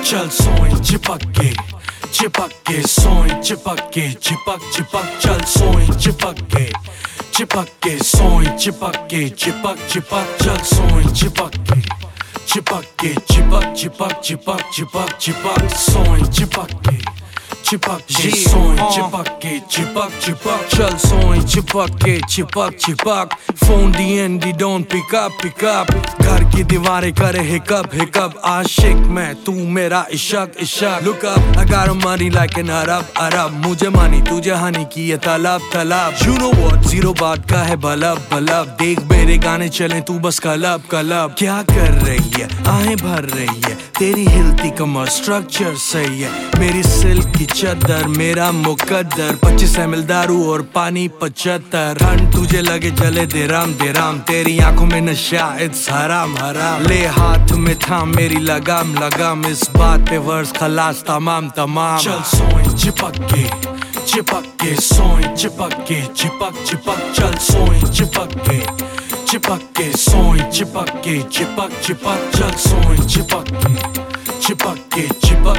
चल सोए चिपक के सोए चिपक के चिपक चिपक चल सोए चिपक के सोए चिपक के चिपक चिपक चल सोए चिपक के चिपक चिपक चिपक सोए चिपक के सोए चिपक चल सोए चिपक phone DND don't pick up घर की दीवारें करे हिकअप आशिक मैं तू मेरा Ishaq look up I got money like an अरब मुझे मानी तुझे हानि की ये तलब you know what जीरो बात का है बलब देख मेरे गाने चले तू बस कलब क्या कर रही है आहें भर रही है तेरी हिलती कमर स्ट्रक्चर सही है मेरी सिल्क की चद्दर मेरा मुकद्दर 25 ml दारू और पानी 75 ठंड तुझे लगे जले दे राम तेरी आंखों में नशा इट्स हराम ले हाथ में थाम मेरी लगाम इस बात पे वर्स खलास तमाम चल सोए चिपक के सोए चिपक के चिपक चल सोए चिपक के सोए चिपक के चिपक चल सोए चिपक के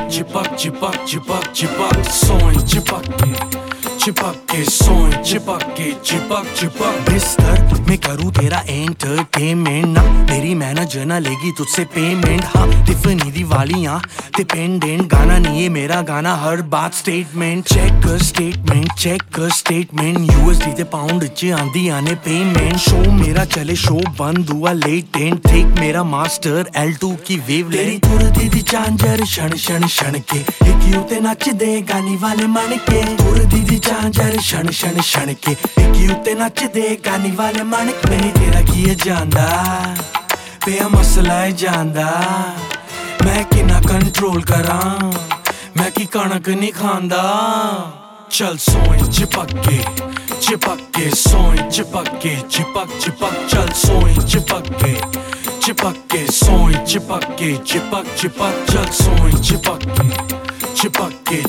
चिपक सोए चिपक के सोए चिपक बिस्तर में करूँ तेरा एंटरटेनमेंट ना मेरी मैनेजर ना लेगी तुझसे पेमेंट हाँ टिफनी दिवालियाँ डिपेंडेंट गाना नहीं है मेरा गाना हर बात स्टेटमेंट चेक कर स्टेटमेंट USD ते पाउंड च आंदी आने पेमेंट शो मेरा चले शो बंद हुआ लेटेंट देख मेरा मास्टर L2 की वेव तेरी तुर दीदी चांजर क्षण के एक यूते नच दे गानी वाले मन के तुर दीदी चांजर क्षण के एक यूते नच दे गानी वाले मन के नहीं तेरा किए जांदा पे मसला है जांदा मैं किना कंट्रोल करा मैं की कणक नहीं खांदा चल सोए चिपक के सोए चिपक के चिपक चल सोए चिपक के सोए चिपक के चिपक चल सोए चिपक के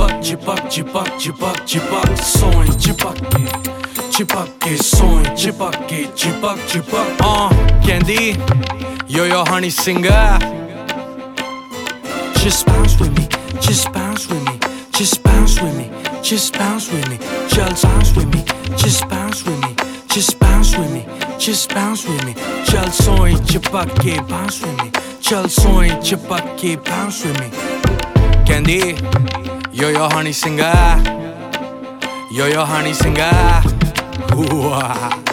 चिपक सोए चिपक के सोए चिपक Candy yo honey singer just bounce with me just bounce with me just bounce with me just bounce with me just bounce with me just bounce with me just bounce with me just bounce with me चल सोए चिपक के bounce with me चल सोए चिपक के bounce with me Candy yo honey singer yo honey singer